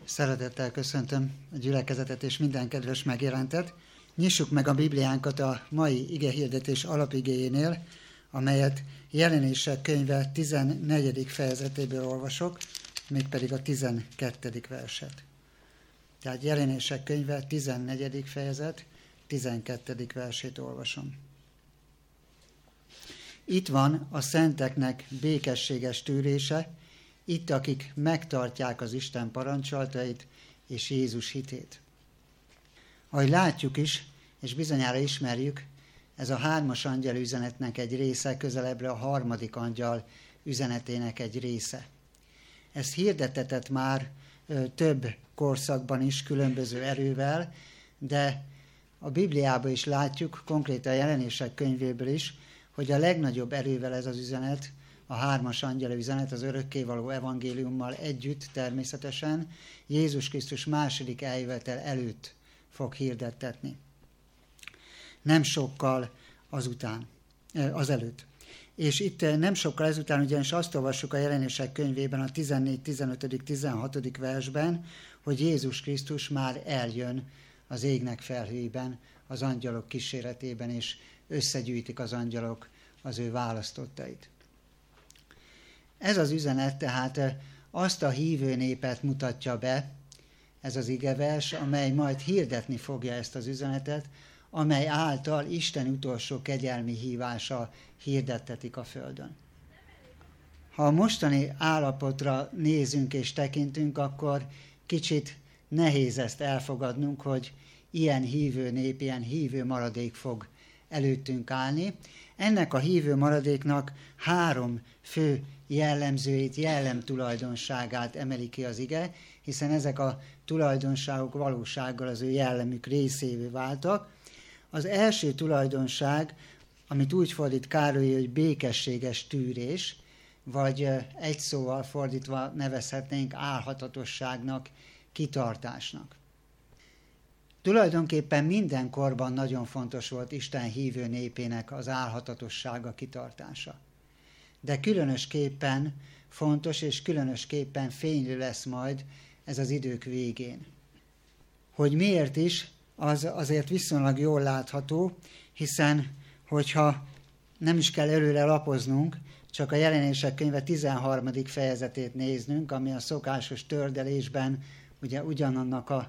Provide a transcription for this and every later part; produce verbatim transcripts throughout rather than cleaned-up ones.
Szeretettel köszöntöm a gyülekezetet és minden kedves megjelentet. Nyissuk meg a Bibliánkat a mai igehirdetés alapigéjénél, amelyet Jelenések könyve tizennegyedik fejezetéből olvasok, mégpedig a tizenkettedik verset. Tehát Jelenések könyve tizennegyedik fejezet, tizenkettedik versét olvasom. Itt van a szenteknek békességes tűrése, itt, akik megtartják az Isten parancsoltait és Jézus hitét. Ahogy látjuk is, és bizonyára ismerjük, ez a hármas angyal üzenetnek egy része, közelebbre a harmadik angyal üzenetének egy része. Ez hirdetetett már ö, több korszakban is különböző erővel, de a Bibliában is látjuk, konkrétan a Jelenések könyvéből is, hogy a legnagyobb erővel ez az üzenet, a hármas angyal üzenet az örökkévaló evangéliummal együtt természetesen Jézus Krisztus második eljövetel előtt fog hirdettetni. Nem sokkal azután, azelőtt. És itt nem sokkal ezután, ugyanis azt olvassuk a Jelenések könyvében a tizennégy, tizenöt, tizenhat. versben, hogy Jézus Krisztus már eljön az égnek felhőiben, az angyalok kíséretében, és összegyűjtik az angyalok az ő választottait. Ez az üzenet tehát azt a hívő népet mutatja be, ez az igevers, amely majd hirdetni fogja ezt az üzenetet, amely által Isten utolsó kegyelmi hívása hirdettetik a földön. Ha a mostani állapotra nézünk és tekintünk, akkor kicsit nehéz ezt elfogadnunk, hogy ilyen hívő nép, ilyen hívő maradék fog előttünk állni. Ennek a hívő maradéknak három fő jellemzőit, jellemtulajdonságát emeli ki az ige, hiszen ezek a tulajdonságok valósággal az ő jellemük részévé váltak. Az első tulajdonság, amit úgy fordít Károly, hogy békességes tűrés, vagy egy szóval fordítva nevezhetnénk álhatatosságnak, kitartásnak. Tulajdonképpen minden korban nagyon fontos volt Isten hívő népének az álhatatossága, kitartása. De különösképpen fontos és különösképpen fénylő lesz majd ez az idők végén. Hogy miért is, az azért viszonylag jól látható, hiszen hogyha nem is kell előre lapoznunk, csak a Jelenések könyve tizenharmadik fejezetét néznünk, ami a szokásos tördelésben ugye ugyanannak a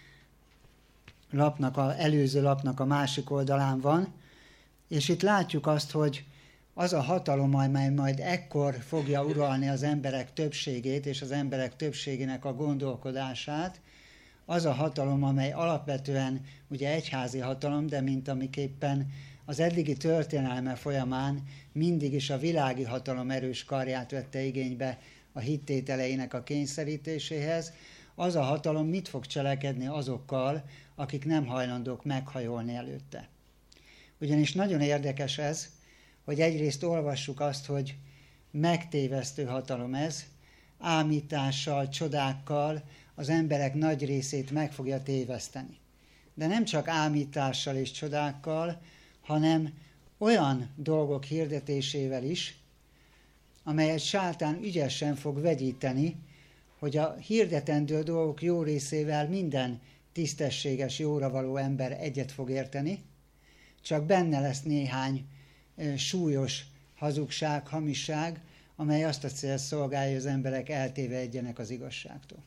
lapnak, a előző lapnak a másik oldalán van, és itt látjuk azt, hogy az a hatalom, amely majd ekkor fogja uralni az emberek többségét és az emberek többségének a gondolkodását, az a hatalom, amely alapvetően ugye egyházi hatalom, de mint amiképpen az eddigi történelme folyamán mindig is a világi hatalom erős karját vette igénybe a hittételeinek a kényszerítéséhez, az a hatalom mit fog cselekedni azokkal, akik nem hajlandók meghajolni előtte. Ugyanis nagyon érdekes ez, hogy egyrészt olvassuk azt, hogy megtévesztő hatalom ez, ámítással, csodákkal az emberek nagy részét meg fogja téveszteni. De nem csak ámítással és csodákkal, hanem olyan dolgok hirdetésével is, amelyet sátán ügyesen fog vegyíteni, hogy a hirdetendő dolgok jó részével minden tisztességes, jóra való ember egyet fog érteni, csak benne lesz néhány e, súlyos hazugság, hamisság, amely azt a célt szolgálja, hogy az emberek eltévedjenek az igazságtól.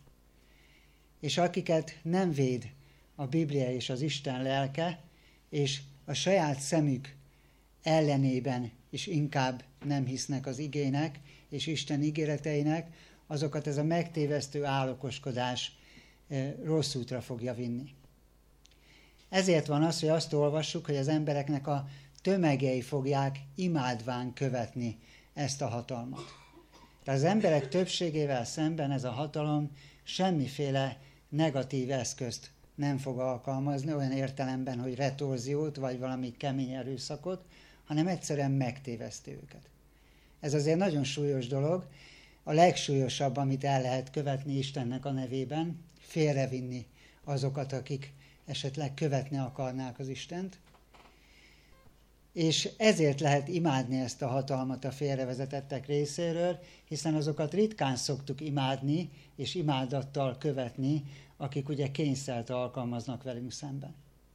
És akiket nem véd a Biblia és az Isten lelke, és a saját szemük ellenében is inkább nem hisznek az igének és Isten ígéreteinek, azokat ez a megtévesztő állokoskodás e, rossz útra fogja vinni. Ezért van az, hogy azt olvassuk, hogy az embereknek a tömegei fogják imádván követni ezt a hatalmat. Tehát az emberek többségével szemben ez a hatalom semmiféle negatív eszközt nem fog alkalmazni, olyan értelemben, hogy retorziót, vagy valami kemény erőszakot, hanem egyszerűen megtéveszti őket. Ez azért nagyon súlyos dolog, a legsúlyosabb, amit el lehet követni Istennek a nevében, félrevinni azokat, akik esetleg követni akarnák az Istent. És ezért lehet imádni ezt a hatalmat a félrevezetettek részéről, hiszen azokat ritkán szoktuk imádni, és imádattal követni, akik ugye kényszert alkalmaznak velünk szemben.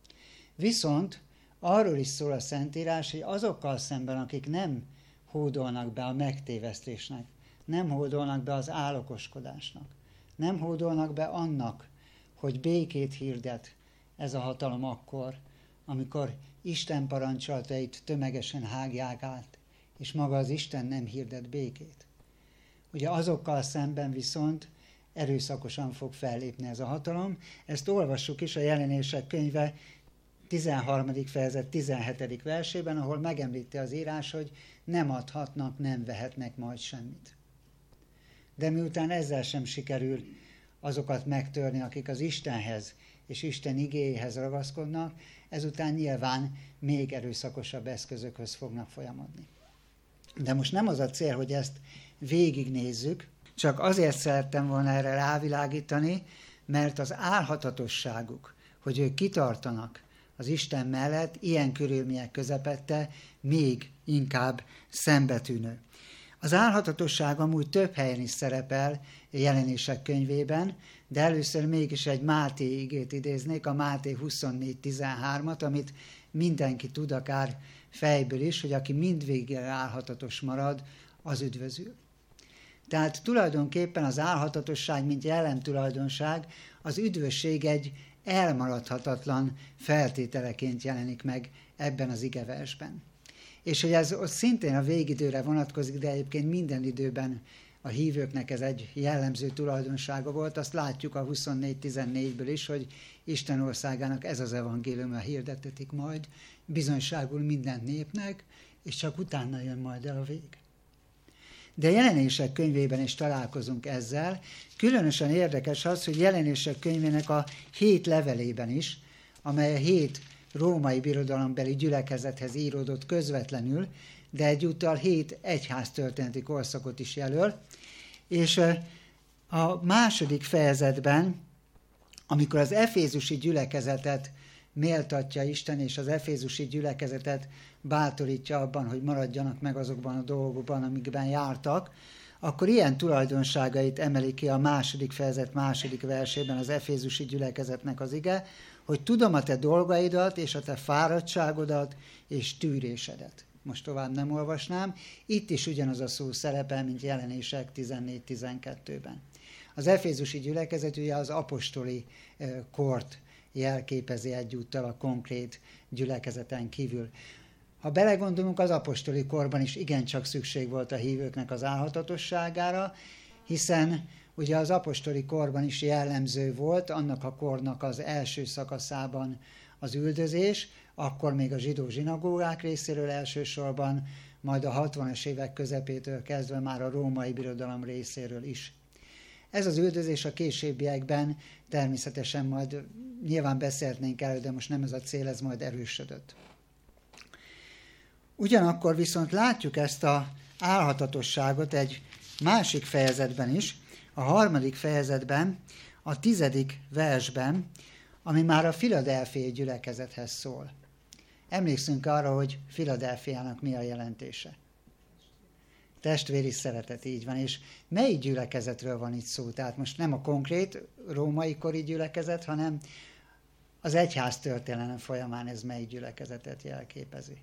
Viszont arról is szól a Szentírás, hogy azokkal szemben, akik nem hódolnak be a megtévesztésnek, nem hódolnak be az álokoskodásnak, nem hódolnak be annak, hogy békét hirdet ez a hatalom akkor, amikor Isten parancsolatait tömegesen hágják át, és maga az Isten nem hirdet békét. Ugye azokkal szemben viszont erőszakosan fog fellépni ez a hatalom. Ezt olvassuk is a Jelenések könyve tizenharmadik fejezet tizenhetedik versében, ahol megemlíti az írás, hogy nem adhatnak, nem vehetnek majd semmit. De miután ezzel sem sikerül azokat megtörni, akik az Istenhez és Isten igéjéhez ragaszkodnak, ezután nyilván még erőszakosabb eszközökhöz fognak folyamodni. De most nem az a cél, hogy ezt végignézzük, csak azért szerettem volna erre rávilágítani, mert az álhatatosságuk, hogy ők kitartanak az Isten mellett, ilyen körülmények közepette még inkább szembetűnő. Az álhatatosság amúgy több helyen is szerepel Jelenések könyvében, de először mégis egy Máté igét idéznék, a Máté huszonnégy tizenhármat, amit mindenki tud, akár fejből is, hogy aki mindvégig álhatatos marad, az üdvözül. Tehát tulajdonképpen az álhatatosság, mint jellemtulajdonság, az üdvösség egy elmaradhatatlan feltételeként jelenik meg ebben az igeversben. És hogy ez szintén a végidőre vonatkozik, de egyébként minden időben a hívőknek ez egy jellemző tulajdonsága volt, azt látjuk a huszonnégy tizennégyből is, hogy Isten országának ez az evangéliuma hirdetetik majd, bizonyságul minden népnek, és csak utána jön majd el a vég. De Jelenések könyvében is találkozunk ezzel. Különösen érdekes az, hogy Jelenések könyvének a hét levelében is, amely a hét római birodalombeli gyülekezethez íródott közvetlenül, de egyúttal hét egyháztörténeti korszakot is jelöl, és a második fejezetben, amikor az efézusi gyülekezetet méltatja Isten, és az efézusi gyülekezetet bátorítja abban, hogy maradjanak meg azokban a dolgokban, amikben jártak, akkor ilyen tulajdonságait emeli ki a második fejezet második versében az efézusi gyülekezetnek az ige, hogy tudom a te dolgaidat, és a te fáradtságodat, és tűrésedet. Most tovább nem olvasnám. Itt is ugyanaz a szó szerepel, mint Jelenések tizennégy tizenkettőben. Az efézusi gyülekezet ugye az apostoli kort jelképezi egyúttal a konkrét gyülekezeten kívül. Ha belegondolunk, az apostoli korban is igencsak szükség volt a hívőknek az álhatatosságára, hiszen ugye az apostoli korban is jellemző volt annak a kornak az első szakaszában az üldözés, akkor még a zsidó zsinagógák részéről elsősorban, majd a hatvanas évek közepétől kezdve már a római birodalom részéről is. Ez az üldözés a későbbiekben természetesen majd nyilván beszélnénk elő, de most nem ez a cél, ez majd erősödött. Ugyanakkor viszont látjuk ezt az álhatatosságot egy másik fejezetben is, a harmadik fejezetben, a tizedik versben, ami már a Filadelfiai gyülekezethez szól. Emlékszünk arra, hogy Filadelfiának mi a jelentése. Testvéri szeretet, így van. És melyik gyülekezetről van itt szó? Tehát most nem a konkrét római kori gyülekezet, hanem az egyház történelem folyamán ez melyik gyülekezetet jelképezi.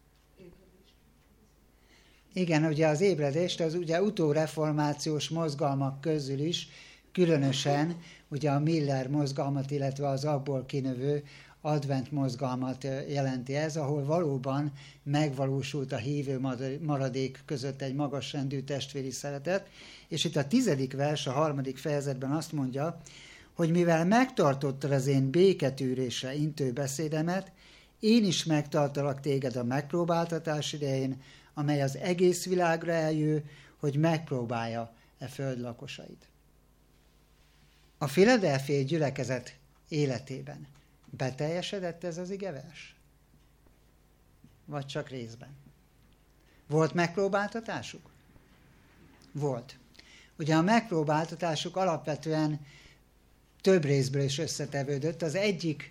Igen, ugye az ébredést, az ugye utóreformációs mozgalmak közül is különösen ugye a Miller mozgalmat, illetve az abból kinövő advent mozgalmat jelenti ez, ahol valóban megvalósult a hívő maradék között egy magasrendű testvéri szeretet, és itt a tizedik vers, a harmadik fejezetben azt mondja, hogy mivel megtartottad az én béketűrésre intő beszédemet, én is megtartalak téged a megpróbáltatás idején, amely az egész világra eljő, hogy megpróbálja e föld lakosait. A Filadelfiai gyülekezet életében beteljesedett ez az igevers? Vagy csak részben? Volt megpróbáltatásuk? Volt. Ugye a megpróbáltatásuk alapvetően több részből is összetevődött. Az egyik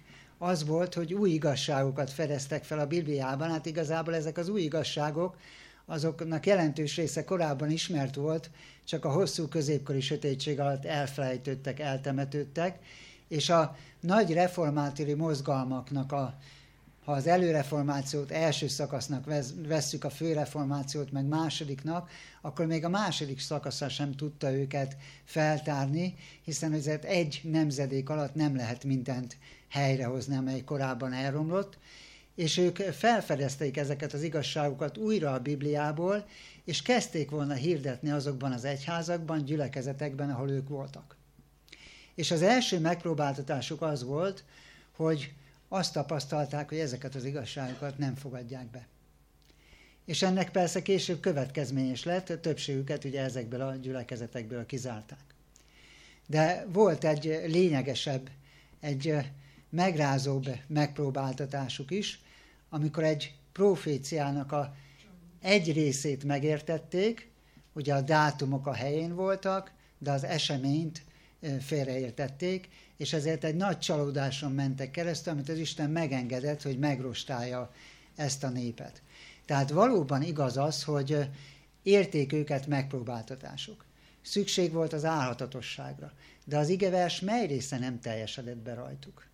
az volt, hogy új igazságokat fedeztek fel a Bibliában. Hát igazából ezek az új igazságok, azoknak jelentős része korábban ismert volt, csak a hosszú középkori sötétség alatt elfelejtődtek, eltemetődtek, és a nagy reformátori mozgalmaknak, a, ha az előreformációt első szakasznak vesszük, a főreformációt meg másodiknak, akkor még a második szakasza sem tudta őket feltárni, hiszen azért egy nemzedék alatt nem lehet mindent helyrehozni, amely korábban elromlott, és ők felfedezték ezeket az igazságokat újra a Bibliából, és kezdték volna hirdetni azokban az egyházakban, gyülekezetekben, ahol ők voltak. És az első megpróbáltatásuk az volt, hogy azt tapasztalták, hogy ezeket az igazságokat nem fogadják be. És ennek persze később következménye is lett, a többségüket ugye ezekből a gyülekezetekből kizárták. De volt egy lényegesebb, egy megrázóbb megpróbáltatásuk is, amikor egy proféciának a egy részét megértették, ugye a dátumok a helyén voltak, de az eseményt félreértették, és ezért egy nagy csalódáson mentek keresztül, amit az Isten megengedett, hogy megrostálja ezt a népet. Tehát valóban igaz az, hogy érték őket megpróbáltatások. Szükség volt az álhatatosságra, de az igevers mely része nem teljesedett be rajtuk?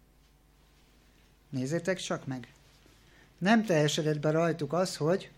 Nézzétek csak meg! Nem teljesedett be rajtuk az, hogy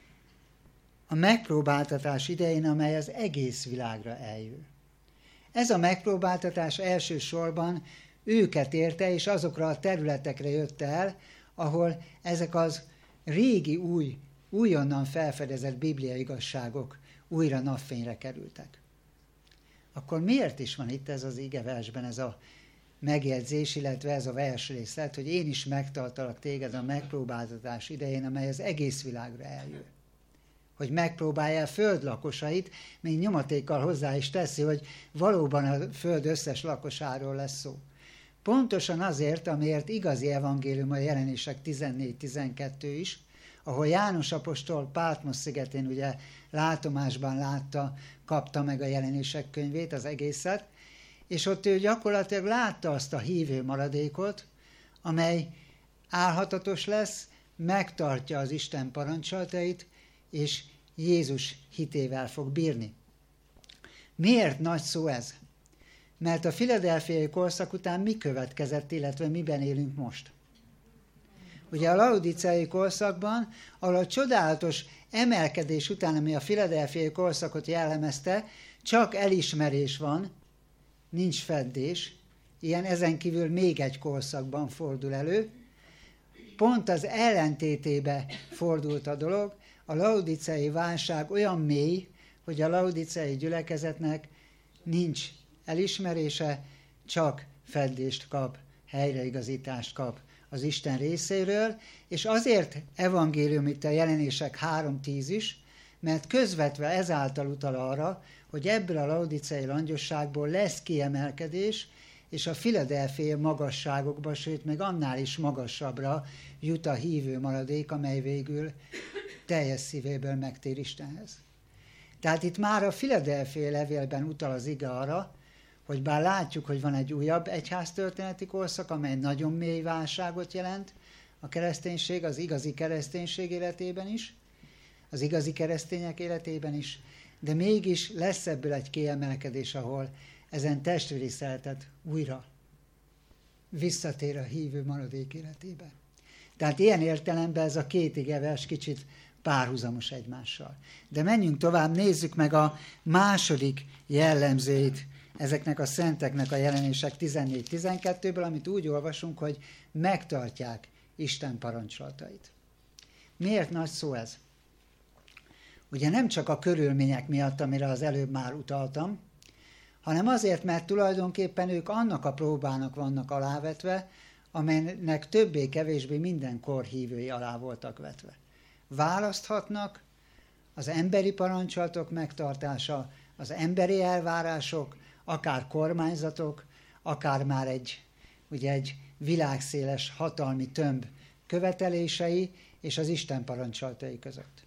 a megpróbáltatás idején, amely az egész világra eljön. Ez a megpróbáltatás elsősorban őket érte, és azokra a területekre jött el, ahol ezek az régi, új, újonnan felfedezett bibliai igazságok újra napfényre kerültek. Akkor miért is van itt ez az igeversben ez a megjegyzés, illetve ez a versrészlet, hogy én is megtartalak téged a megpróbáltatás idején, amely az egész világra eljön. Hogy megpróbálja a föld lakosait, még nyomatékkal hozzá is teszi, hogy valóban a föld összes lakosáról lesz szó. Pontosan azért, amiért igazi evangélium a Jelenések tizennégy tizenkettő is, ahol János apostol Pátmos szigetén ugye látomásban látta, kapta meg a Jelenések könyvét, az egészet, és ott ő gyakorlatilag látta azt a hívő maradékot, amely álhatatos lesz, megtartja az Isten parancsolatait, és Jézus hitével fog bírni. Miért nagy szó ez? Mert a filadelfiai korszak után mi következett, illetve miben élünk most? Ugye a laodiceai korszakban, ahol a csodálatos emelkedés után, ami a filadelfiai korszakot jellemezte, csak elismerés van, nincs feddés, ilyen ezen kívül még egy korszakban fordul elő. Pont az ellentétébe fordult a dolog, a laodiceai válság olyan mély, hogy a laodiceai gyülekezetnek nincs elismerése, csak feddést kap, helyreigazítást kap az Isten részéről, és azért evangélium itt a Jelenések három tíz is, mert közvetve ezáltal utal arra, hogy ebből a laodiceai langyosságból lesz kiemelkedés, és a filadelfiai magasságokba, sőt, még annál is magasabbra jut a hívő maradék, amely végül teljes szívéből megtér Istenhez. Tehát itt már a filadelfiai levélben utal az ige arra, hogy bár látjuk, hogy van egy újabb egyháztörténeti korszak, amely nagyon mély válságot jelent a kereszténység, az igazi kereszténység életében is, az igazi keresztények életében is, de mégis lesz ebből egy kiemelkedés, ahol ezen testvéri szeretet újra visszatér a hívő maradék életébe. Tehát ilyen értelemben ez a két igevers kicsit párhuzamos egymással. De menjünk tovább, nézzük meg a második jellemzőit ezeknek a szenteknek a Jelenések tizennégy tizenkettőből, amit úgy olvasunk, hogy megtartják Isten parancsolatait. Miért nagy szó ez? Ugye nem csak a körülmények miatt, amire az előbb már utaltam, hanem azért, mert tulajdonképpen ők annak a próbának vannak alávetve, amelynek többé-kevésbé minden kor hívői alá voltak vetve. Választhatnak az emberi parancsolatok megtartása, az emberi elvárások, akár kormányzatok, akár már egy, ugye egy világszéles hatalmi tömb követelései és az Isten parancsolatai között.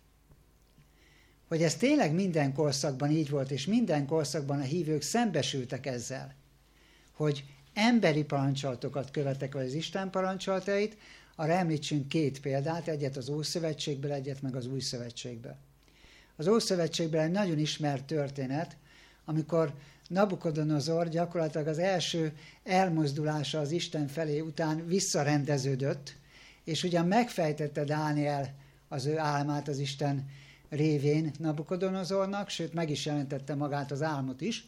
Hogy ez tényleg minden korszakban így volt, és minden korszakban a hívők szembesültek ezzel, hogy emberi parancsolatokat követek, vagy az Isten parancsolatait, arra említsünk két példát, egyet az Ószövetségből, egyet meg az Új Szövetségből. Az Ószövetségből egy nagyon ismert történet, amikor Nabukodonozor gyakorlatilag az első elmozdulása az Isten felé után visszarendeződött, és ugyan megfejtette Dániel az ő álmát az Isten révén Nabukodonozornak, sőt meg is jelentette magát az álmot is,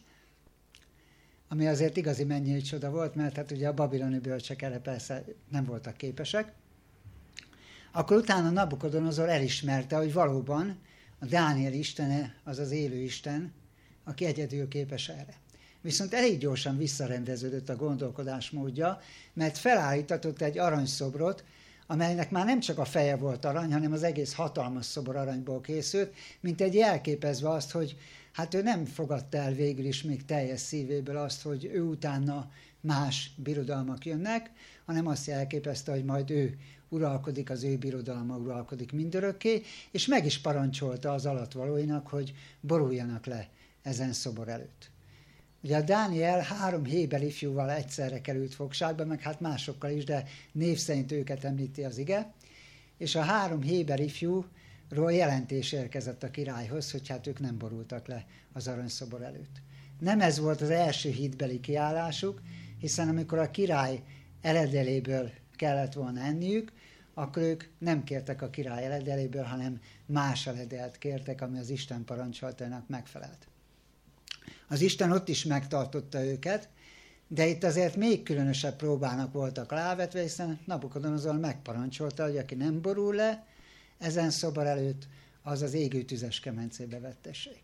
ami azért igazi mennyei csoda volt, mert hát ugye a babiloni bölcsek erre persze nem voltak képesek. Akkor utána Nabukodonozor elismerte, hogy valóban a Dániel istene az az élő Isten, aki egyedül képes erre. Viszont elég gyorsan visszarendeződött a gondolkodásmódja, mert felállítatott egy aranyszobrot, amelynek már nem csak a feje volt arany, hanem az egész hatalmas szobor aranyból készült, mint egy jelképezve azt, hogy hát ő nem fogadta el végül is még teljes szívéből azt, hogy ő utána más birodalmak jönnek, hanem azt jelképezte, hogy majd ő uralkodik, az ő birodalma uralkodik mindörökké, és meg is parancsolta az alatvalóinak, hogy boruljanak le ezen szobor előtt. Ugye a Dániel három héber ifjúval egyszerre került fogságba, meg hát másokkal is, de név szerint őket említi az ige, és a három héber ifjúról jelentés érkezett a királyhoz, hogy hát ők nem borultak le az aranyszobor előtt. Nem ez volt az első hitbeli kiállásuk, hiszen amikor a király eledeléből kellett volna enniük, akkor ők nem kértek a király eledeléből, hanem más eledelt kértek, ami az Isten parancsolatainak megfelelt. Az Isten ott is megtartotta őket, de itt azért még különösebb próbának voltak rávetve, hiszen Nabukodonozor megparancsolta, hogy aki nem borul le ezen szobor előtt, az az égő tüzes kemencébe vettessék.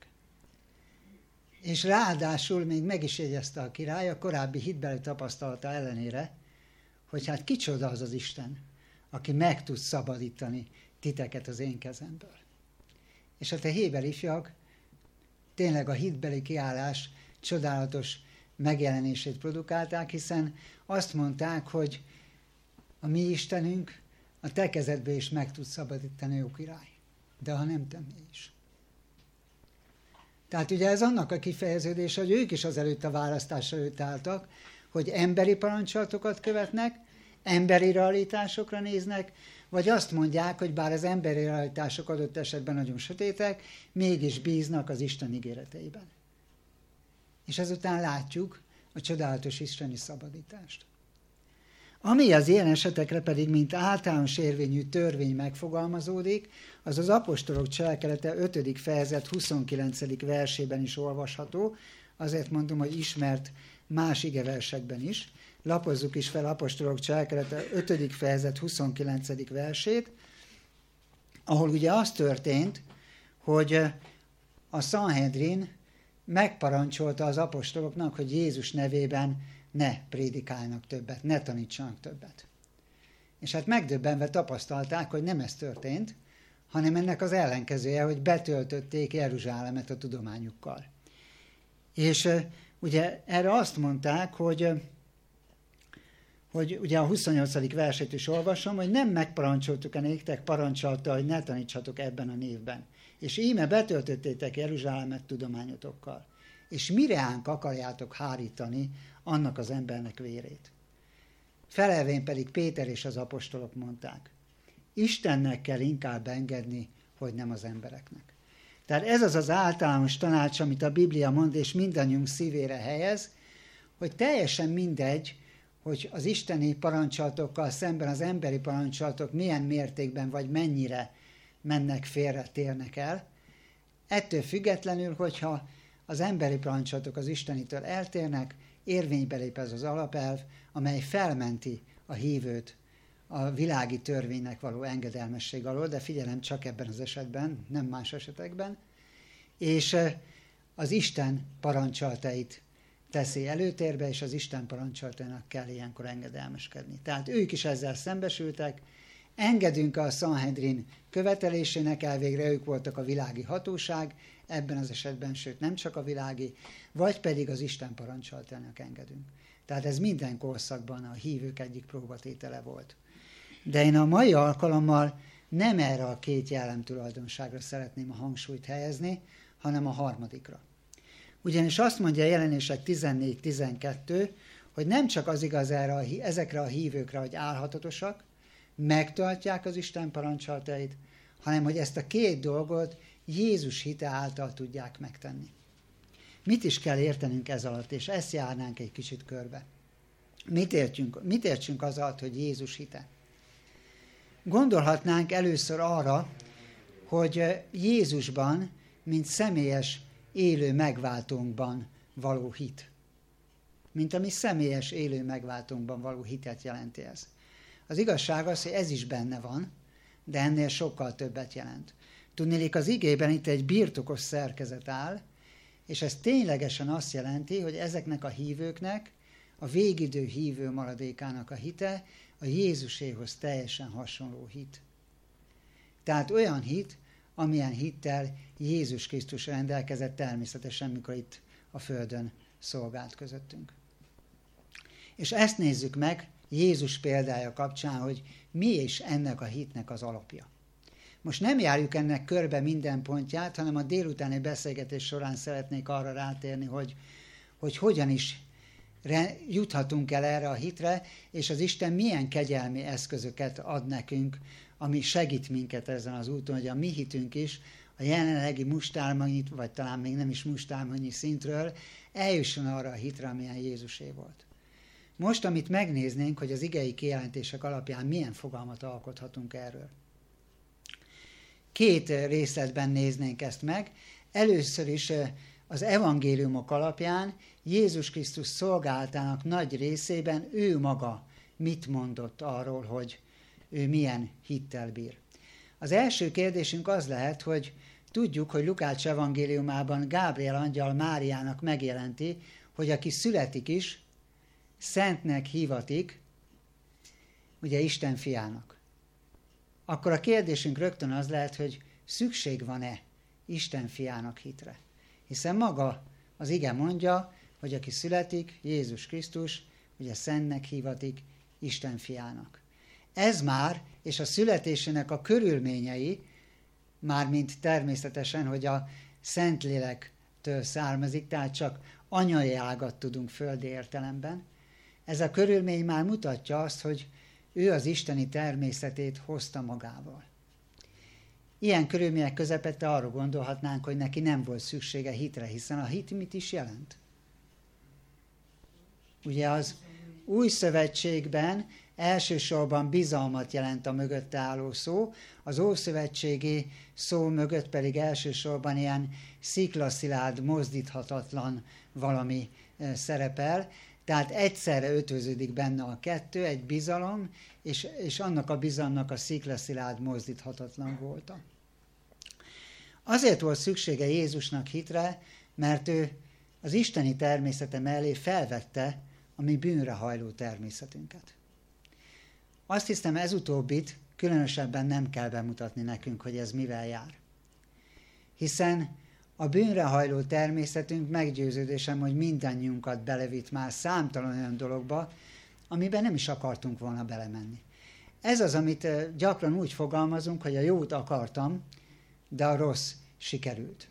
És ráadásul még meg is jegyezte a király a korábbi hitbeli tapasztalata ellenére, hogy hát kicsoda az az Isten, aki meg tud szabadítani titeket az én kezemből. És hát a héber ifjak tényleg a hitbeli kiállás csodálatos megjelenését produkálták, hiszen azt mondták, hogy a mi Istenünk a te kezedből is meg tud szabadítani, ó király, de ha nem tenné is. Tehát ugye ez annak a kifejeződése, hogy ők is azelőtt a választás előtt álltak, hogy emberi parancsolatokat követnek, emberi realitásokra néznek, vagy azt mondják, hogy bár az emberi realitások adott esetben nagyon sötétek, mégis bíznak az Isten ígéreteiben. És ezután látjuk a csodálatos isteni szabadítást. Ami az ilyen esetekre pedig, mint általános érvényű törvény megfogalmazódik, az az apostolok cselekedete ötödik fejezet huszonkilencedik versében is olvasható, azért mondom, hogy ismert más igeversekben is. Lapozzuk is fel apostolok cselekedete ötödik fejezet huszonkilencedik versét, ahol ugye az történt, hogy a Sanhedrin megparancsolta az apostoloknak, hogy Jézus nevében ne prédikáljanak többet, ne tanítsanak többet. És hát megdöbbenve tapasztalták, hogy nem ez történt, hanem ennek az ellenkezője, hogy betöltötték Jeruzsálemet a tudományukkal. És ugye erre azt mondták, hogy, hogy ugye a huszonnyolcadik versét is olvasom, hogy nem megparancsoltuk-e néktek, parancsolta, hogy ne tanítsatok ebben a névben. És íme betöltöttétek Jeruzsálemet tudományotokkal. És mireánk akarjátok hárítani annak az embernek vérét? Felelvén pedig Péter és az apostolok mondták, Istennek kell inkább engedni, hogy nem az embereknek. Tehát ez az az általános tanács, amit a Biblia mond, és mindannyiunk szívére helyez, hogy teljesen mindegy, hogy az isteni parancsolatokkal szemben az emberi parancsolatok milyen mértékben vagy mennyire mennek félre, térnek el. Ettől függetlenül, hogyha az emberi parancsolatok az istenitől eltérnek, érvénybe lép ez az alapelv, amely felmenti a hívőt a világi törvénynek való engedelmesség alól, de figyelem, csak ebben az esetben, nem más esetekben, és az Isten parancsolatait teszi előtérbe, és az Isten parancsolatainak kell ilyenkor engedelmeskedni. Tehát ők is ezzel szembesültek, engedünk a Sanhedrin követelésének, elvégre ők voltak a világi hatóság, ebben az esetben, sőt nem csak a világi, vagy pedig az Isten parancsolatainak engedünk. Tehát ez minden korszakban a hívők egyik próbatétele volt. De én a mai alkalommal nem erre a két jellemtulajdonságra szeretném a hangsúlyt helyezni, hanem a harmadikra. Ugyanis azt mondja a Jelenések tizennégy tizenkettő, hogy nem csak az igaz erre a, ezekre a hívőkre, hogy álhatatosak, megtartják az Isten parancsolatait, hanem hogy ezt a két dolgot Jézus hite által tudják megtenni. Mit is kell értenünk ez alatt, és ezt járnánk egy kicsit körbe. Mit értsünk, mit értsünk az alatt, hogy Jézus hite? Gondolhatnánk először arra, hogy Jézusban, mint személyes élő megváltónkban való hit. Mint a mi személyes élő megváltónkban való hitet jelenti ez. Az igazság az, hogy ez is benne van, de ennél sokkal többet jelent. Tudniillik, az igében itt egy birtokos szerkezet áll, és ez ténylegesen azt jelenti, hogy ezeknek a hívőknek, a végidő hívő maradékának a hite a Jézuséhoz teljesen hasonló hit. Tehát olyan hit, amilyen hittel Jézus Krisztus rendelkezett természetesen, mikor itt a földön szolgált közöttünk. És ezt nézzük meg Jézus példája kapcsán, hogy mi is ennek a hitnek az alapja. Most nem járjuk ennek körbe minden pontját, hanem a délutáni beszélgetés során szeretnék arra rátérni, hogy, hogy hogyan is juthatunk el erre a hitre, és az Isten milyen kegyelmi eszközöket ad nekünk, ami segít minket ezen az úton, hogy a mi hitünk is a jelenlegi mustármannyi, vagy talán még nem is mustármannyi szintről eljusson arra a hitre, amilyen Jézusé volt. Most, amit megnéznénk, hogy az igei kijelentések alapján milyen fogalmat alkothatunk erről. Két részletben néznénk ezt meg. Először is az evangéliumok alapján Jézus Krisztus szolgálatának nagy részében ő maga mit mondott arról, hogy ő milyen hittel bír. Az első kérdésünk az lehet, hogy tudjuk, hogy Lukács evangéliumában Gábriel angyal Máriának megjelenti, hogy aki születik is, szentnek hívatik, ugye Isten fiának. Akkor a kérdésünk rögtön az lehet, hogy szükség van-e Isten fiának hitre. Hiszen maga az ige mondja, hogy aki születik, Jézus Krisztus, ugye szentnek hívatik Isten fiának. Ez már, és a születésének a körülményei, mármint természetesen, hogy a Szentlélektől származik, tehát csak anyai ágat tudunk földi értelemben. Ez a körülmény már mutatja azt, hogy ő az isteni természetét hozta magával. Ilyen körülmények közepette arra gondolhatnánk, hogy neki nem volt szüksége hitre, hiszen a hit mit is jelent? Ugye az új szövetségben elsősorban bizalmat jelent a mögötte álló szó, az ószövetségi szó mögött pedig elsősorban ilyen sziklaszilárd, mozdíthatatlan valami szerepel, tehát egyszerre ötvöződik benne a kettő, egy bizalom, és, és annak a bizalomnak a sziklaszilárd, mozdíthatatlan volta. Azért volt szüksége Jézusnak hitre, mert ő az isteni természete mellé felvette a mi bűnre hajló természetünket. Azt hiszem, ez utóbbit különösebben nem kell bemutatni nekünk, hogy ez mivel jár. Hiszen a bűnre hajló természetünk meggyőződésem, hogy mindannyiunkat belevitt már számtalan olyan dologba, amiben nem is akartunk volna belemenni. Ez az, amit gyakran úgy fogalmazunk, hogy a jót akartam, de a rossz sikerült.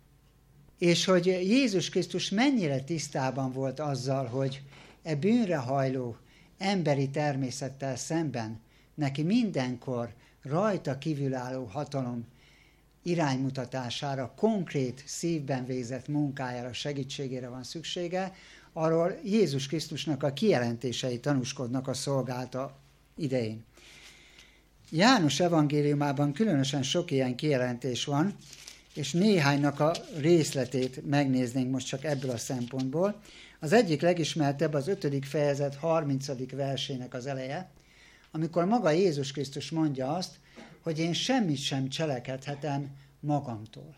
És hogy Jézus Krisztus mennyire tisztában volt azzal, hogy e bűnre hajló emberi természettel szemben neki mindenkor rajta kívülálló hatalom iránymutatására, konkrét szívben végzett munkájára, segítségére van szüksége, arról Jézus Krisztusnak a kijelentései tanúskodnak a szolgálata idején. János evangéliumában különösen sok ilyen kijelentés van, és néhánynak a részletét megnéznénk most csak ebből a szempontból. Az egyik legismertebb az ötödik fejezet harmincadik versének az eleje, amikor maga Jézus Krisztus mondja azt, hogy én semmit sem cselekedhetem magamtól.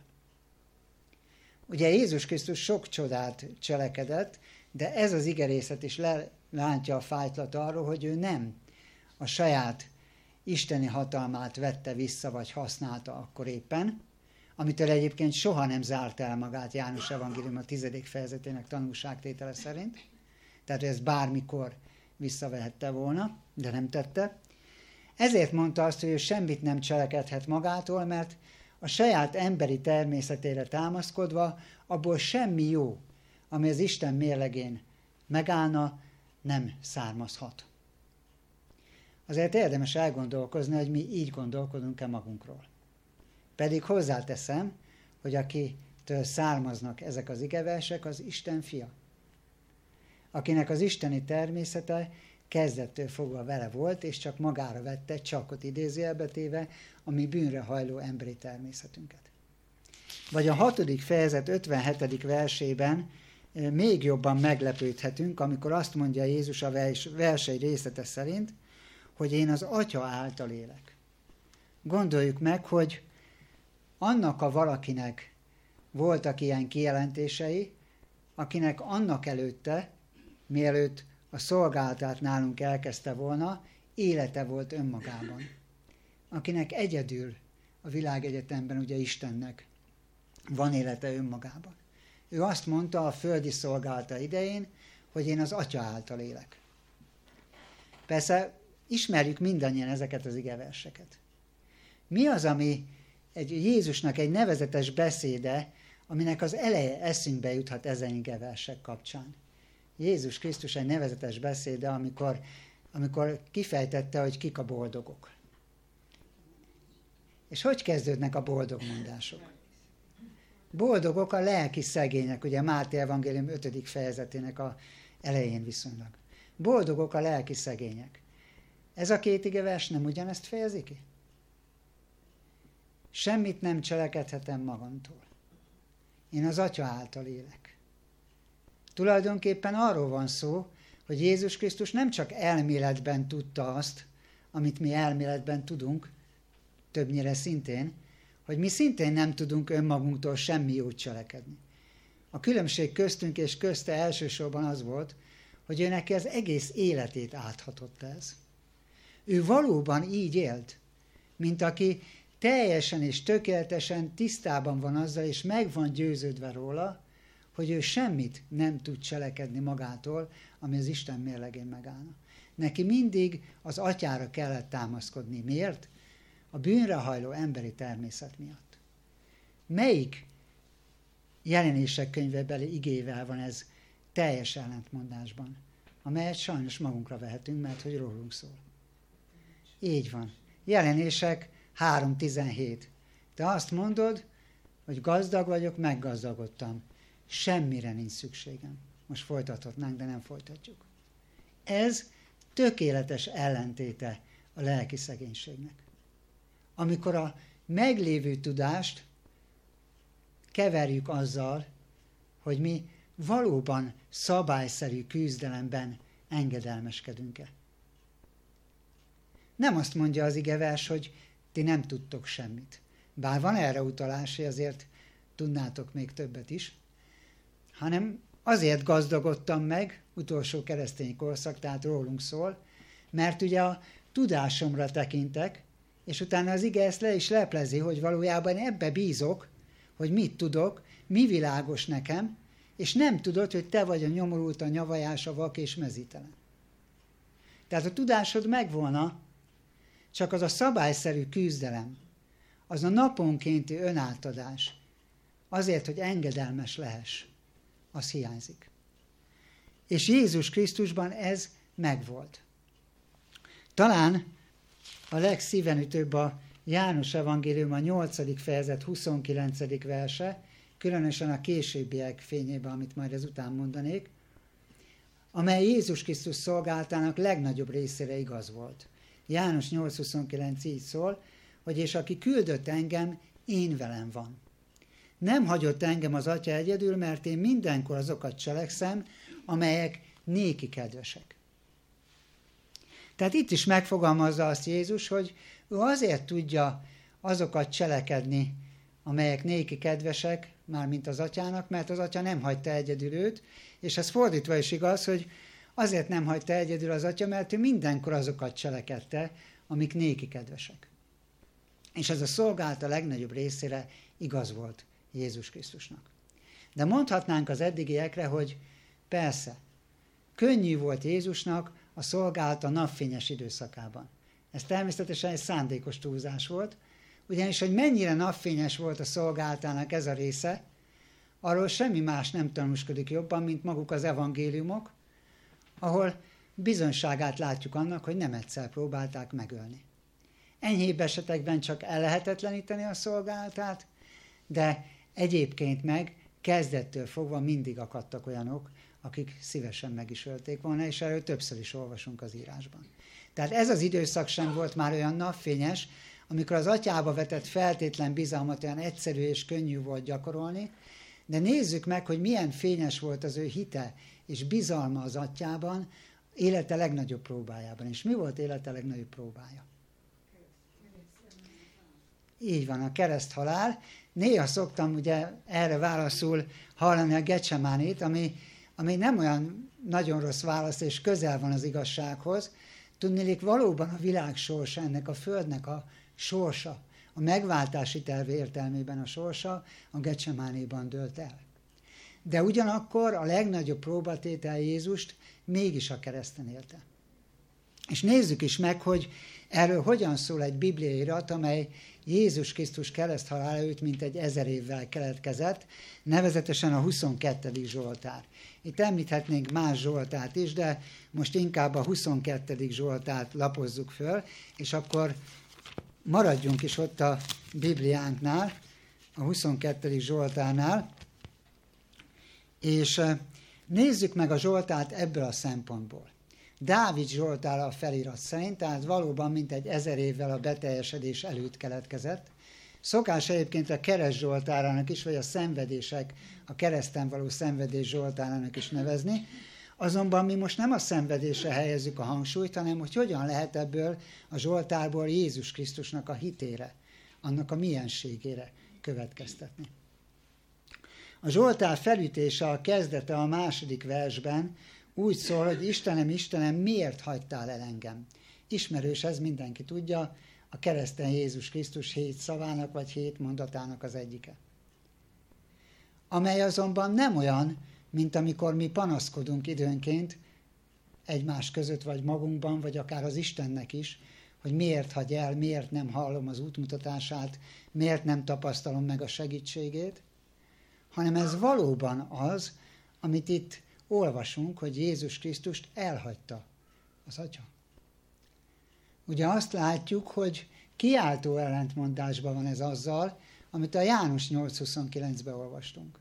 Ugye Jézus Krisztus sok csodát cselekedett, de ez az igerészet is lelántja a fájtlat arról, hogy ő nem a saját isteni hatalmát vette vissza, vagy használta akkor éppen, amitől egyébként soha nem zárt el magát János evangélium a tizedik fejezetének tanúságtétele szerint, tehát ezt bármikor visszavehette volna, de nem tette. Ezért mondta azt, hogy ő semmit nem cselekedhet magától, mert a saját emberi természetére támaszkodva abból semmi jó, ami az Isten mérlegén megállna, nem származhat. Azért érdemes elgondolkozni, hogy mi így gondolkodunk-e magunkról. Pedig hozzáteszem, hogy akitől származnak ezek az igeversek, az Isten fia. Akinek az isteni természete kezdettől fogva vele volt, és csak magára vette, csakot idézőjelbe téve, a mi bűnre hajló emberi természetünket. Vagy a hatodik fejezet ötvenhetedik versében még jobban meglepődhetünk, amikor azt mondja Jézus a vers, versei részlete szerint, hogy én az Atya által élek. Gondoljuk meg, hogy annak a valakinek voltak ilyen kijelentései, akinek annak előtte, mielőtt a szolgálatát nálunk elkezdte volna, élete volt önmagában. Akinek egyedül a világegyetemben, ugye Istennek van élete önmagában. Ő azt mondta a földi szolgálata idején, hogy én az Atya által élek. Persze ismerjük mindannyian ezeket az igeverseket. Mi az, ami egy Jézusnak egy nevezetes beszéde, aminek az eleje eszünkbe juthat ezen igeversek kapcsán? Jézus Krisztus egy nevezetes beszéde, amikor, amikor kifejtette, hogy kik a boldogok. És hogy kezdődnek a boldog mondások? Boldogok a lelki szegények, ugye Máté evangélium ötödik fejezetének a elején viszonylag. Boldogok a lelki szegények. Ez a két igevers nem ugyanezt fejezi ki? Semmit nem cselekedhetem magamtól. Én az Atya által élek. Tulajdonképpen arról van szó, hogy Jézus Krisztus nem csak elméletben tudta azt, amit mi elméletben tudunk, többnyire szintén, hogy mi szintén nem tudunk önmagunktól semmi jót cselekedni. A különbség köztünk és közte elsősorban az volt, hogy ő neki az egész életét áthatott ez. Ő valóban így élt, mint aki teljesen és tökéletesen tisztában van azzal, és meg van győződve róla, hogy ő semmit nem tud cselekedni magától, ami az Isten mérlegén megállna. Neki mindig az Atyára kellett támaszkodni. Miért? A bűnre hajló emberi természet miatt. Melyik Jelenések könyvebeli igével van ez teljes ellentmondásban, amelyet sajnos magunkra vehetünk, mert hogy rólunk szól. Így van. Jelenések három tizenhét. Te azt mondod, hogy gazdag vagyok, meggazdagodtam. Semmire nincs szükségem. Most folytathatnánk, de nem folytatjuk. Ez tökéletes ellentéte a lelki szegénységnek. Amikor a meglévő tudást keverjük azzal, hogy mi valóban szabályszerű küzdelemben engedelmeskedünk-e. Nem azt mondja az igevers, hogy ti nem tudtok semmit. Bár van erre utalás, hogy azért tudnátok még többet is, hanem azért gazdagodtam meg, utolsó keresztény korszak, tehát rólunk szól, mert ugye a tudásomra tekintek, és utána az ige ezt le is leplezi, hogy valójában ebbe bízok, hogy mit tudok, mi világos nekem, és nem tudod, hogy te vagy a nyomorult, a nyavajás, a vak és mezítelen. Tehát a tudásod megvolna, csak az a szabályszerű küzdelem, az a naponkénti önátadás, azért, hogy engedelmes lehess, az hiányzik. És Jézus Krisztusban ez megvolt. Talán a legszívenütőbb a János evangélium a nyolcadik fejezet huszonkilencedik verse, különösen a későbbiek fényében, amit majd ezután mondanék, amely Jézus Krisztus szolgálatának legnagyobb részére igaz volt. János nyolc huszonkilenc így szól, hogy és aki küldött engem, én velem van. Nem hagyott engem az Atya egyedül, mert én mindenkor azokat cselekszem, amelyek néki kedvesek. Tehát itt is megfogalmazza azt Jézus, hogy ő azért tudja azokat cselekedni, amelyek néki kedvesek, mármint az Atyának, mert az Atya nem hagyta egyedül őt, és ez fordítva is igaz, hogy azért nem hagyta egyedül az Atya, mert ő mindenkor azokat cselekedte, amik néki kedvesek. És ez a szolgálat a legnagyobb részére igaz volt Jézus Krisztusnak. De mondhatnánk az eddigiekre, hogy persze, könnyű volt Jézusnak a szolgálat a napfényes időszakában. Ez természetesen egy szándékos túlzás volt, ugyanis, hogy mennyire napfényes volt a szolgálatának ez a része, arról semmi más nem tanúskodik jobban, mint maguk az evangéliumok, ahol bizonyságát látjuk annak, hogy nem egyszer próbálták megölni. Enyhébb esetekben csak ellehetetleníteni a szolgálatát, de egyébként meg kezdettől fogva mindig akadtak olyanok, akik szívesen meg is ölték volna, és erről többször is olvasunk az írásban. Tehát ez az időszak sem volt már olyan napfényes, amikor az atyába vetett feltétlen bizalmat olyan egyszerű és könnyű volt gyakorolni, de nézzük meg, hogy milyen fényes volt az ő hite és bizalma az atyában, élete legnagyobb próbájában. És mi volt élete legnagyobb próbája? Így van, a kereszthalál. Néha szoktam ugye erre válaszul hallani a Getsemánét, ami, ami nem olyan nagyon rossz válasz, és közel van az igazsághoz. Tudniillik, valóban a világ sorsa, ennek a földnek a sorsa, a megváltási terv értelmében a sorsa a Getsemánéban dőlt el. De ugyanakkor a legnagyobb próbatétel Jézust mégis a kereszten élte. És nézzük is meg, hogy erről hogyan szól egy bibliai irat, amely Jézus Krisztus kereszthalála előtt mintegy ezer évvel keletkezett, nevezetesen a huszonkettedik Zsoltár. Itt említhetnénk más Zsoltárt is, de most inkább a huszonkettedik Zsoltárt lapozzuk föl, és akkor maradjunk is ott a Bibliánknál, a huszonkettedik Zsoltárnál, és nézzük meg a Zsoltárt ebből a szempontból. Dávid Zsoltára a felirat szerint, tehát valóban mintegy ezer évvel a beteljesedés előtt keletkezett. Szokás egyébként a kereszt Zsoltárának is, vagy a szenvedések, a kereszten való szenvedés Zsoltárának is nevezni. Azonban mi most nem a szenvedésre helyezzük a hangsúlyt, hanem hogy hogyan lehet ebből a Zsoltárból Jézus Krisztusnak a hitére, annak a mienségére következtetni. A Zsoltár felütése, a kezdete a második versben úgy szól, hogy Istenem, Istenem, miért hagytál el engem? Ismerős ez, mindenki tudja, a kereszten Jézus Krisztus hét szavának vagy hét mondatának az egyike. Amely azonban nem olyan, mint amikor mi panaszkodunk időnként egymás között, vagy magunkban, vagy akár az Istennek is, hogy miért hagy el, miért nem hallom az útmutatását, miért nem tapasztalom meg a segítségét, hanem ez valóban az, amit itt olvasunk, hogy Jézus Krisztust elhagyta az Atya. Ugye azt látjuk, hogy kiáltó ellentmondásban van ez azzal, amit a János nyolc huszonkilencben olvastunk.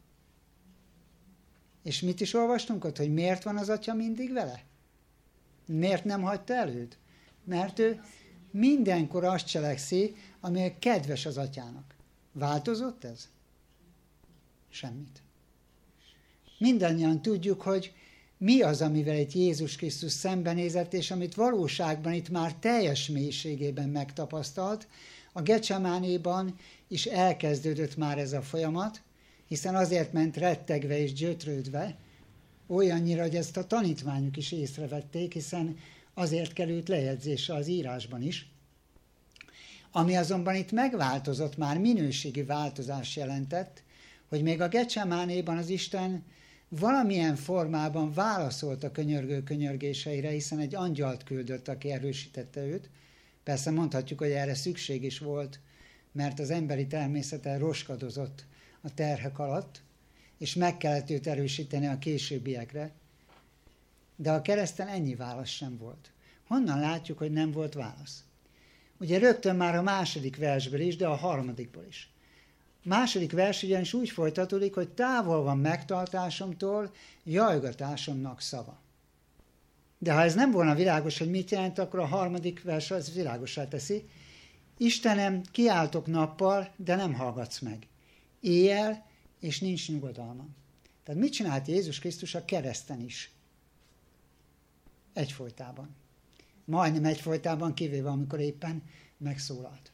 És mit is olvastunk ott, hogy miért van az Atya mindig vele? Miért nem hagyta el őt? Mert ő mindenkor azt cselekszi, ami kedves az Atyának. Változott ez? Semmit. Mindannyian tudjuk, hogy mi az, amivel itt Jézus Krisztus szembenézett, és amit valóságban itt már teljes mélységében megtapasztalt. A Getsemánéban is elkezdődött már ez a folyamat, hiszen azért ment rettegve és gyötrődve, olyannyira, hogy ezt a tanítványok is észrevették, hiszen azért került lejegyzésre az írásban is. Ami azonban itt megváltozott, már minőségi változás jelentett, hogy még a Getsemánéban az Isten valamilyen formában válaszolt a könyörgő könyörgéseire, hiszen egy angyalt küldött, aki erősítette őt. Persze mondhatjuk, hogy erre szükség is volt, mert az emberi természete roskadozott a terhek alatt, és meg kellett őt erősíteni a későbbiekre. De a kereszten ennyi válasz sem volt. Honnan látjuk, hogy nem volt válasz? Ugye rögtön már a második versből is, de a harmadikból is. A második vers ugyanis úgy folytatódik, hogy távol van megtartásomtól jajgatásomnak szava. De ha ez nem volna világos, hogy mit jelent, akkor a harmadik vers az világossá teszi. Istenem, kiáltok nappal, de nem hallgatsz meg. Éjjel, és nincs nyugodalmam. Tehát mit csinált Jézus Krisztus a kereszten is? Egyfolytában. Majdnem egyfolytában, kivéve amikor éppen megszólalt.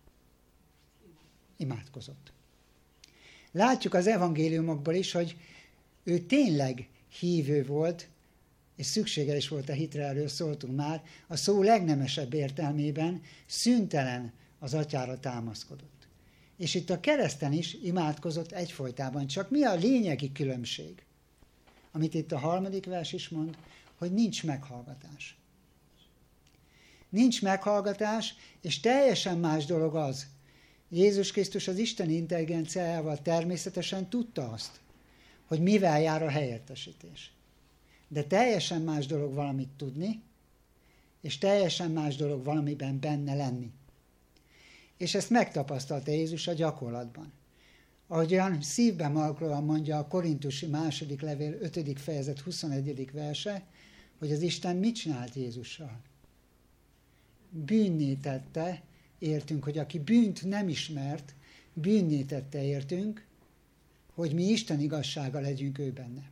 Imádkozott. Látjuk az evangéliumokból is, hogy ő tényleg hívő volt, és szüksége is volt a hitre, erről szóltunk már, a szó legnemesebb értelmében szüntelen az Atyára támaszkodott. És itt a kereszten is imádkozott egyfolytában. Csak mi a lényegi különbség? Amit itt a harmadik vers is mond, hogy nincs meghallgatás. Nincs meghallgatás, és teljesen más dolog az. Jézus Krisztus az Isten intelligenciájával természetesen tudta azt, hogy mivel jár a helyettesítés. De teljesen más dolog valamit tudni, és teljesen más dolog valamiben benne lenni. És ezt megtapasztalta Jézus a gyakorlatban. Ahogyan szívben markolóan mondja a Korintusi második levél ötödik fejezet huszonegyedik verse, hogy az Isten mit csinált Jézussal? Bűnné tette, értünk, hogy aki bűnt nem ismert, bűnné tette, értünk, hogy mi Isten igazsága legyünk ő benne.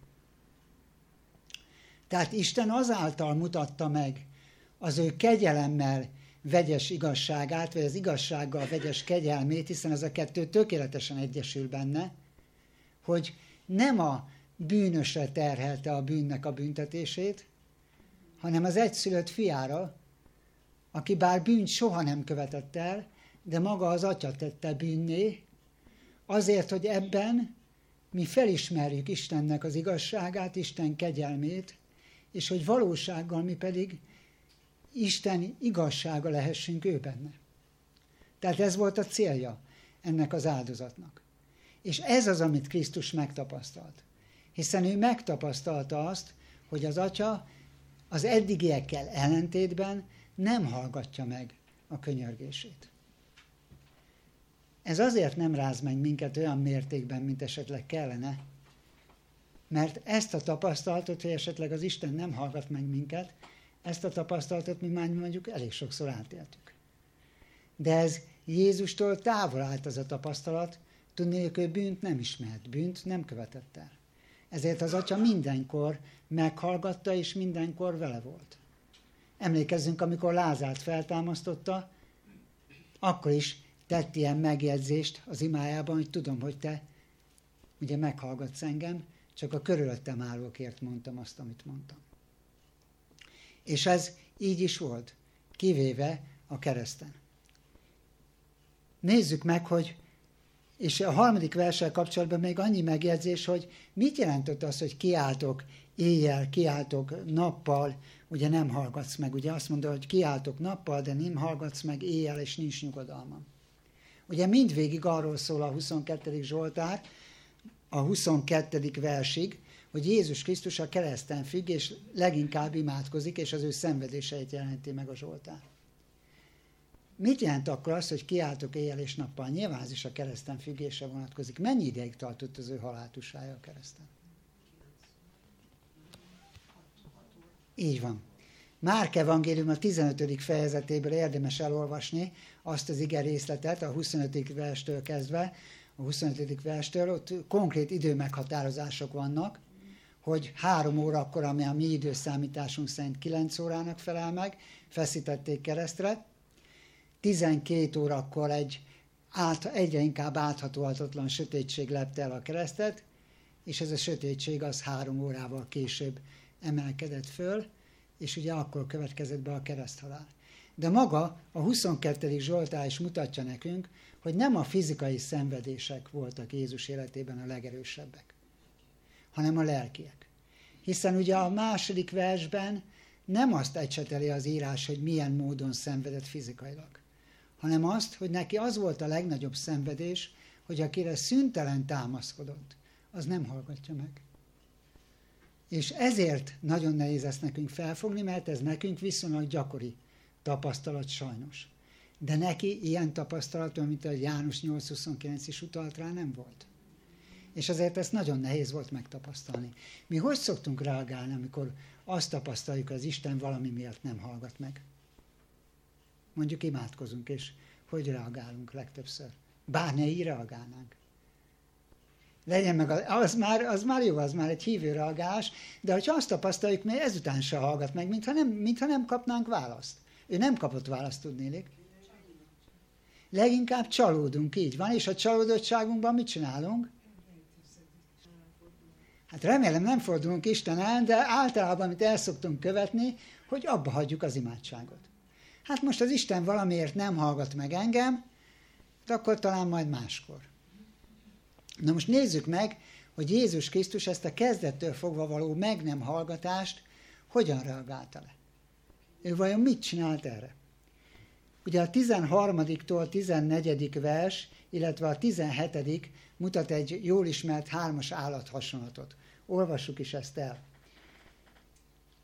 Tehát Isten azáltal mutatta meg az ő kegyelemmel vegyes igazságát, vagy az igazsággal vegyes kegyelmét, hiszen ez a kettő tökéletesen egyesül benne, hogy nem a bűnösre terhelte a bűnnek a büntetését, hanem az egyszülött fiára, aki bár bűnt soha nem követett el, de maga az Atya tette bűnné, azért, hogy ebben mi felismerjük Istennek az igazságát, Isten kegyelmét, és hogy valósággal mi pedig Isten igazsága lehessünk ő benne. Tehát ez volt a célja ennek az áldozatnak. És ez az, amit Krisztus megtapasztalt. Hiszen ő megtapasztalta azt, hogy az Atya az eddigiekkel ellentétben nem hallgatja meg a könyörgését. Ez azért nem ráz meg minket olyan mértékben, mint esetleg kellene, mert ezt a tapasztalatot, hogy esetleg az Isten nem hallgat meg minket, ezt a tapasztalatot mi már mondjuk elég sokszor átéltük. De ez Jézustól távol állt az a tapasztalat, tudni, hogy ő bűnt nem ismert, bűnt nem követett el. Ezért az Atya mindenkor meghallgatta, és mindenkor vele volt. Emlékezzünk, amikor Lázárt feltámasztotta, akkor is tett ilyen megjegyzést az imájában, hogy tudom, hogy te ugye meghallgatsz engem, csak a körülöttem állókért mondtam azt, amit mondtam. És ez így is volt, kivéve a kereszten. Nézzük meg, hogy, és a harmadik verssel kapcsolatban még annyi megjegyzés, hogy mit jelentett az, hogy kiáltok éjjel, kiáltok nappal, ugye nem hallgatsz meg. Ugye azt mondja, hogy kiáltok nappal, de nem hallgatsz meg éjjel, és nincs nyugodalmam. Ugye mindvégig arról szól a huszonkettedik Zsoltár, a huszonkettedik versig, hogy Jézus Krisztus a kereszten függ, és leginkább imádkozik, és az ő szenvedéseit jelenti meg a Zsoltár. Mit jelent akkor az, hogy kiáltok éjjel és nappal? Nyilván ez is a kereszten függésre vonatkozik. Mennyi ideig tartott az ő haláltusája a kereszten? Így van. Márk evangélium a tizenötödik fejezetéből érdemes elolvasni azt az ige részletet, a huszonötödik verstől kezdve, a huszonötödik verstől, ott konkrét időmeghatározások vannak, hogy három órakor, ami a mi időszámításunk szerint kilenc órának felel meg, feszítették keresztre, tizenkét órakor egy át, egyre inkább áthatóhatatlan sötétség lepte el a keresztet, és ez a sötétség az három órával később emelkedett föl, és ugye akkor következett be a kereszthalál. De maga a huszonkettedik Zsoltár is mutatja nekünk, hogy nem a fizikai szenvedések voltak Jézus életében a legerősebbek, hanem a lelkiek. Hiszen ugye a második versben nem azt ecseteli az írás, hogy milyen módon szenvedett fizikailag, hanem azt, hogy neki az volt a legnagyobb szenvedés, hogy akire szüntelen támaszkodott, az nem hallgatja meg. És ezért nagyon nehéz ezt nekünk felfogni, mert ez nekünk viszonylag gyakori tapasztalat sajnos. De neki ilyen tapasztalata, mint a János nyolc huszonkilenc is utalt rá, nem volt. És azért ezt nagyon nehéz volt megtapasztalni. Mi hogy szoktunk reagálni, amikor azt tapasztaljuk, hogy az Isten valami miatt nem hallgat meg? Mondjuk imádkozunk, és hogy reagálunk legtöbbször? Bár ne így reagálnánk. Legyen meg, az már, az már jó, az már egy hívő reagálás, de hogyha azt tapasztaljuk, hogy ezután se hallgat meg, mintha nem, mintha nem kapnánk választ. Ő nem kapott választ, tudnélik. Leginkább csalódunk, így van, és a csalódottságunkban mit csinálunk? Hát remélem nem fordulunk Isten ellen, de általában, amit el szoktunk követni, hogy abba hagyjuk az imádságot. Hát most az Isten valamiért nem hallgat meg engem, de akkor talán majd máskor. Na most nézzük meg, hogy Jézus Krisztus ezt a kezdettől fogva való meg nem hallgatást hogyan reagálta le. Ő vajon mit csinált erre? Ugye a tizenharmadiktól a tizennegyedik vers, illetve a tizenhetedik mutat egy jól ismert hármas állathasonlatot. Olvassuk is ezt el.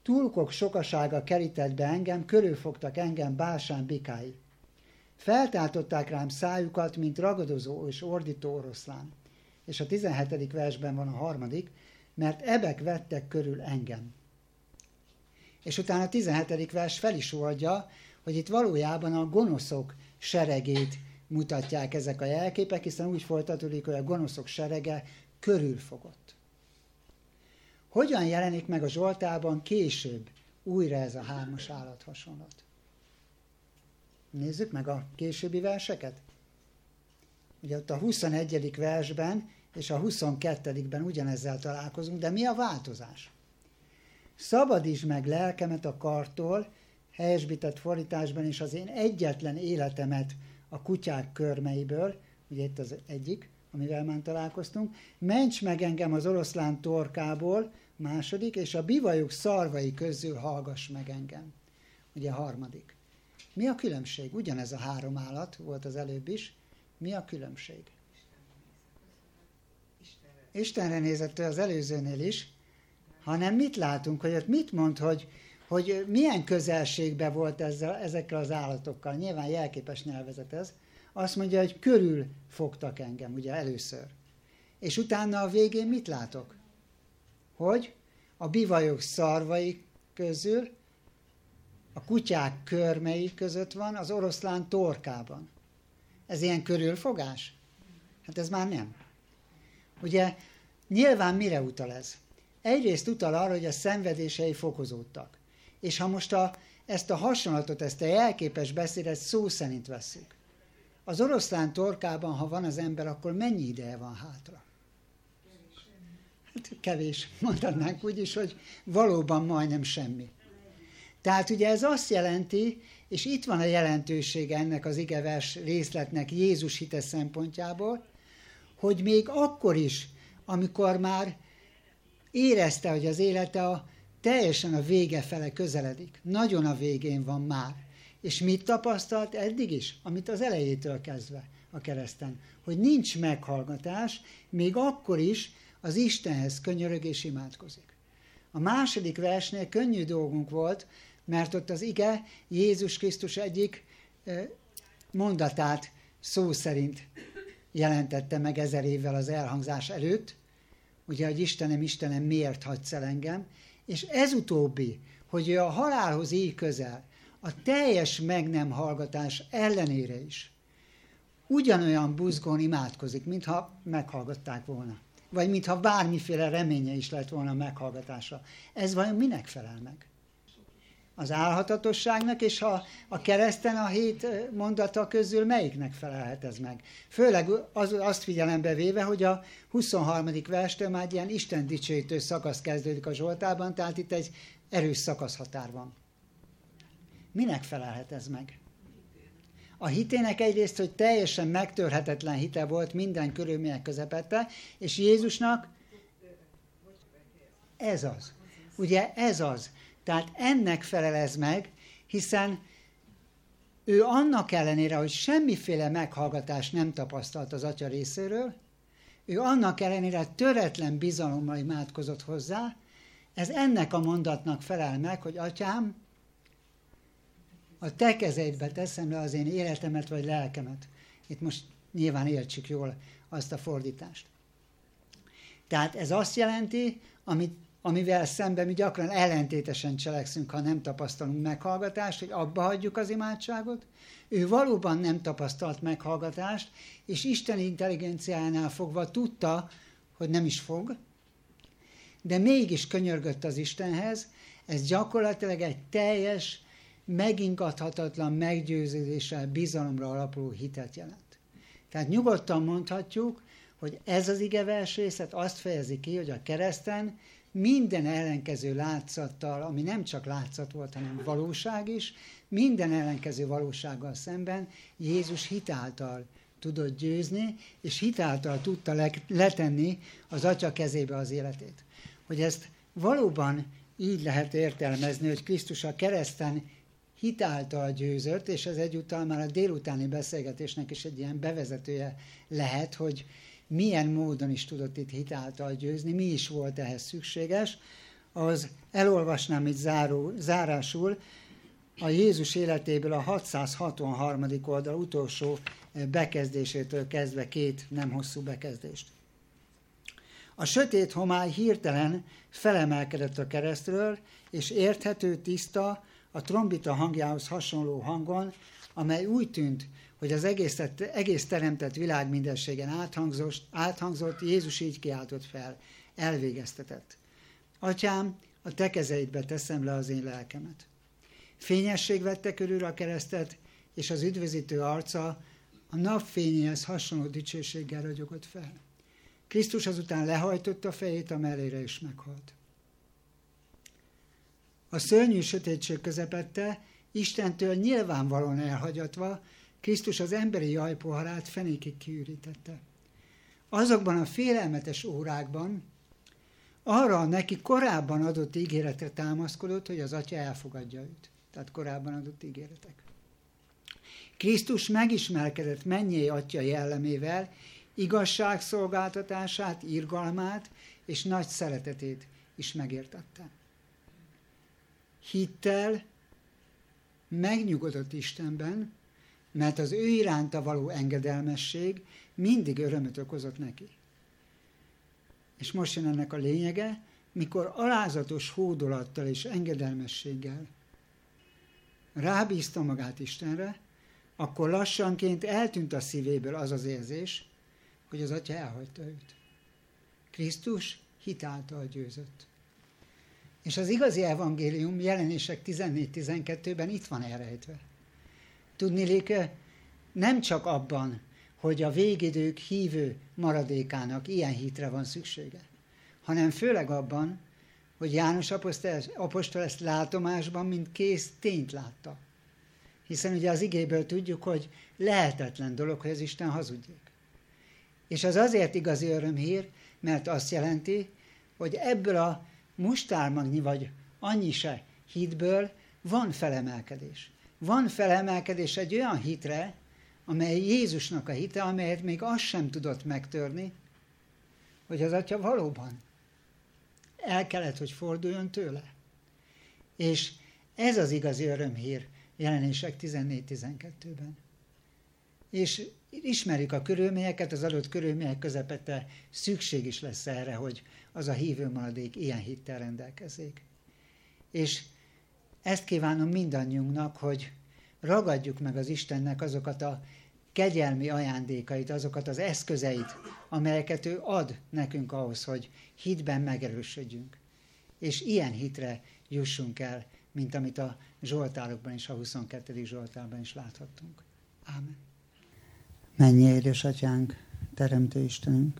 Tulkok sokasága kerített be engem, körülfogtak engem bálsán bikái. Feltáltották rám szájukat, mint ragadozó és ordító oroszlán. És a tizenhetedik versben van a harmadik, mert ebek vettek körül engem. És utána a tizenhetedik vers fel is oldja, hogy itt valójában a gonoszok seregét mutatják ezek a jelképek, hiszen úgy folytatódik, hogy a gonoszok serege körülfogott. Hogyan jelenik meg a Zsoltárban később újra ez a hármas állathasonlat? Nézzük meg a későbbi verseket. Ugye ott a huszonegyedik versben és a huszonkettedikben ugyanezzel találkozunk, de mi a változás? Szabadítsd meg lelkemet a kartól, helyesbített fordításban is az én egyetlen életemet a kutyák körmeiből, ugye itt az egyik, amivel már találkoztunk, ments meg engem az oroszlán torkából, második, és a bivajok szarvai közül hallgass meg engem, ugye harmadik. Mi a különbség? Ugyanez a három állat volt az előbb is. Mi a különbség? Istenre nézett az előzőnél is, hanem mit látunk, hogy ott mit mond, hogy, hogy milyen közelségben volt ezzel, ezekkel az állatokkal. Nyilván jelképes nyelvezet ez. Azt mondja, hogy körül fogtak engem, ugye először. És utána a végén mit látok? Hogy a bivajok szarvai közül, a kutyák körmei között van, az oroszlán torkában. Ez ilyen körülfogás? Hát ez már nem. Ugye nyilván mire utal ez? Egyrészt utal arra, hogy a szenvedései fokozódtak. És ha most a, ezt a hasonlatot, ezt a jelképes beszédet szó szerint vesszük, az oroszlán torkában, ha van az ember, akkor mennyi ideje van hátra? Hát kevés. Mondhatnánk úgy is, hogy valóban majdnem semmi. Tehát ugye ez azt jelenti, és itt van a jelentősége ennek az igevers részletnek Jézus hite szempontjából, hogy még akkor is, amikor már érezte, hogy az élete a, teljesen a vége fele közeledik, nagyon a végén van már, és mit tapasztalt eddig is, amit az elejétől kezdve a kereszten, hogy nincs meghallgatás, még akkor is az Istenhez könyörög és imádkozik. A második versnél könnyű dolgunk volt, mert ott az ige Jézus Krisztus egyik mondatát szó szerint jelentette meg ezer évvel az elhangzás előtt, ugye, hogy Istenem, Istenem, miért hagysz el engem, és ez utóbbi, hogy ő a halálhoz így közel, a teljes meg nem hallgatás ellenére is ugyanolyan buzgón imádkozik, mintha meghallgatták volna. Vagy mintha bármiféle reménye is lett volna a meghallgatásra. Ez vajon minek felel meg? Az álhatatosságnak, és ha a kereszten a hét mondata közül melyiknek felelhet ez meg? Főleg az, azt figyelembe véve, hogy a huszonharmadik verstől már egy ilyen Isten dicsőítő szakasz kezdődik a Zsoltárban, tehát itt egy erős szakaszhatár van. Minek felelhet ez meg? A hitének egyrészt, hogy teljesen megtörhetetlen hite volt minden körülmények közepette, és Jézusnak ez az. Ugye ez az. Tehát ennek felel ez meg, hiszen ő annak ellenére, hogy semmiféle meghallgatást nem tapasztalt az Atya részéről, ő annak ellenére töretlen bizalommal imádkozott hozzá, ez ennek a mondatnak felel meg, hogy Atyám, a te kezeidbe teszem le az én életemet vagy lelkemet. Itt most nyilván értsük jól azt a fordítást. Tehát ez azt jelenti, amit, amivel szemben mi gyakran ellentétesen cselekszünk, ha nem tapasztalunk meghallgatást, hogy abba hagyjuk az imádságot. Ő valóban nem tapasztalt meghallgatást, és Isten intelligenciánál fogva tudta, hogy nem is fog, de mégis könyörgött az Istenhez. Ez gyakorlatilag egy teljes, megingathatatlan meggyőződéssel, bizalomra alapuló hitet jelent. Tehát nyugodtan mondhatjuk, hogy ez az igevers részlet azt fejezi ki, hogy a kereszten minden ellenkező látszattal, ami nem csak látszat volt, hanem valóság is, minden ellenkező valósággal szemben Jézus hitáltal tudott győzni, és hitáltal tudta letenni az Atya kezébe az életét. Hogy ezt valóban így lehet értelmezni, hogy Krisztus a kereszten hitáltal győzött, és ez egyúttal már a délutáni beszélgetésnek is egy ilyen bevezetője lehet, hogy milyen módon is tudott itt hitáltal győzni, mi is volt ehhez szükséges, ahhoz elolvasnám itt záró, zárásul a Jézus életéből a hatszázhatvanharmadik oldal utolsó bekezdésétől kezdve két nem hosszú bekezdést. A sötét homály hirtelen felemelkedett a keresztről, és érthető, tiszta, a trombita hangjához hasonló hangon, amely úgy tűnt, hogy az egész, egész teremtett világ mindenségen áthangzott, áthangzott, Jézus így kiáltott fel, elvégeztetett. Atyám, a te kezeidbe teszem le az én lelkemet. Fényesség vette körül a keresztet, és az üdvözítő arca a napfényéhez hasonló dicsőséggel ragyogott fel. Krisztus azután lehajtotta a fejét a mellére, és meghalt. A szörnyű sötétség közepette, Istentől nyilvánvalóan elhagyatva, Krisztus az emberi jajpoharát fenékig kiürítette. Azokban a félelmetes órákban arra neki korábban adott ígéretre támaszkodott, hogy az Atya elfogadja őt. Tehát korábban adott ígéretek. Krisztus megismerkedett mennyei Atya jellemével, igazságszolgáltatását, irgalmát és nagy szeretetét is megértette. Hittel megnyugodott Istenben, mert az ő iránta való engedelmesség mindig örömöt okozott neki. És most jön ennek a lényege, mikor alázatos hódolattal és engedelmességgel rábízta magát Istenre, akkor lassanként eltűnt a szívéből az az érzés, hogy az Atya elhagyta őt. Krisztus hit által győzött. És az igazi evangélium Jelenések tizennégy tizenkettőben itt van elrejtve. Tudniillik, nem csak abban, hogy a végidők hívő maradékának ilyen hitre van szüksége, hanem főleg abban, hogy János apostol ezt látomásban, mint kész tényt látta. Hiszen ugye az igéből tudjuk, hogy lehetetlen dolog, hogy az Isten hazudjék. És az azért igazi örömhír, mert azt jelenti, hogy ebből a mustármagnyi vagy annyi se hitből van felemelkedés. Van felemelkedés egy olyan hitre, amely Jézusnak a hite, amelyet még azt sem tudott megtörni, hogy az Atya valóban el kellett, hogy forduljon tőle. És ez az igazi örömhír Jelenések tizennégy tizenkettőben. És ismerik a körülményeket, az adott körülmények közepette szükség is lesz erre, hogy az a hívő maradék ilyen hittel rendelkezzék. És ezt kívánom mindannyiunknak, hogy ragadjuk meg az Istennek azokat a kegyelmi ajándékait, azokat az eszközeit, amelyeket ő ad nekünk ahhoz, hogy hitben megerősödjünk. És ilyen hitre jussunk el, mint amit a Zsoltárokban és a huszonkettedik Zsoltárban is láthattunk. Ámen. Mennyei édesatyánk, teremtő Istenünk!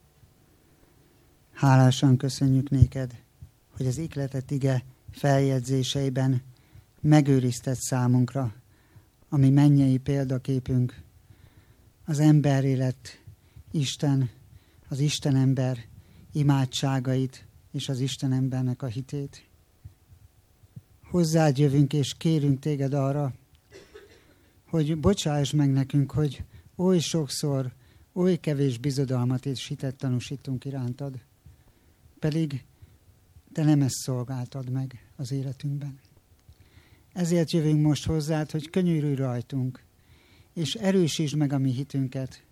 Hálásan köszönjük néked, hogy az ihletett ige feljegyzéseiben megőrizted számunkra, ami mennyei példaképünk, az emberré lett Isten, az Istenember imádságait és az Istenembernek a hitét. Hozzád jövünk és kérünk téged arra, hogy bocsáss meg nekünk, hogy oly sokszor, oly kevés bizodalmat és hitet tanúsítunk irántad, pedig te nem ezt szolgáltad meg az életünkben. Ezért jövünk most hozzád, hogy könyörülj rajtunk, és erősítsd meg a mi hitünket.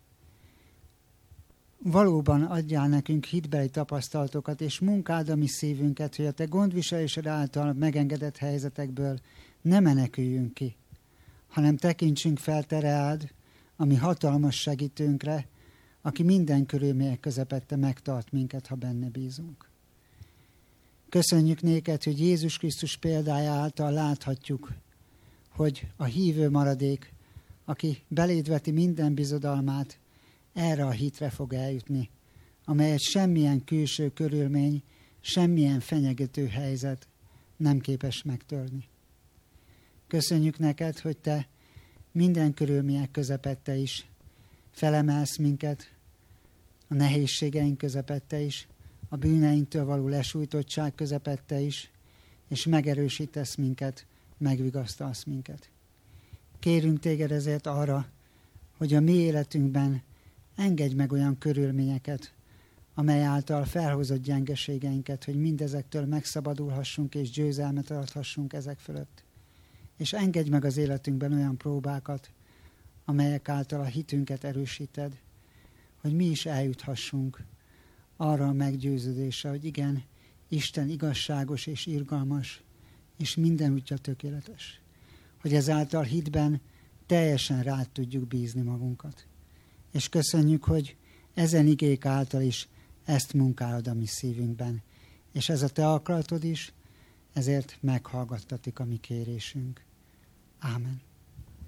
Valóban adjál nekünk hitbeli tapasztalatokat, és munkáld a mi szívünket, hogy a te gondviselésed által megengedett helyzetekből ne meneküljünk ki, hanem tekintsünk fel te reád, a mi hatalmas segítőnkre, aki minden körülmények közepette megtart minket, ha benne bízunk. Köszönjük néked, hogy Jézus Krisztus példája által láthatjuk, hogy a hívő maradék, aki beléd veti minden bizodalmát, erre a hitre fog eljutni, amelyet semmilyen külső körülmény, semmilyen fenyegető helyzet nem képes megtörni. Köszönjük neked, hogy te minden körülmények közepette is felemelsz minket, a nehézségeink közepette is, a bűneinktől való lesújtottság közepette is, és megerősítesz minket, megvigasztalsz minket. Kérünk téged ezért arra, hogy a mi életünkben engedj meg olyan körülményeket, amely által felhozott gyengeségeinket, hogy mindezektől megszabadulhassunk és győzelmet adhassunk ezek fölött. És engedj meg az életünkben olyan próbákat, amelyek által a hitünket erősíted, hogy mi is eljuthassunk arra a meggyőződésre, hogy igen, Isten igazságos és irgalmas, és minden útja tökéletes. Hogy ezáltal hitben teljesen rád tudjuk bízni magunkat. És köszönjük, hogy ezen igék által is ezt munkálod a mi szívünkben. És ez a te akaratod is, ezért meghallgattatik a mi kérésünk. Ámen.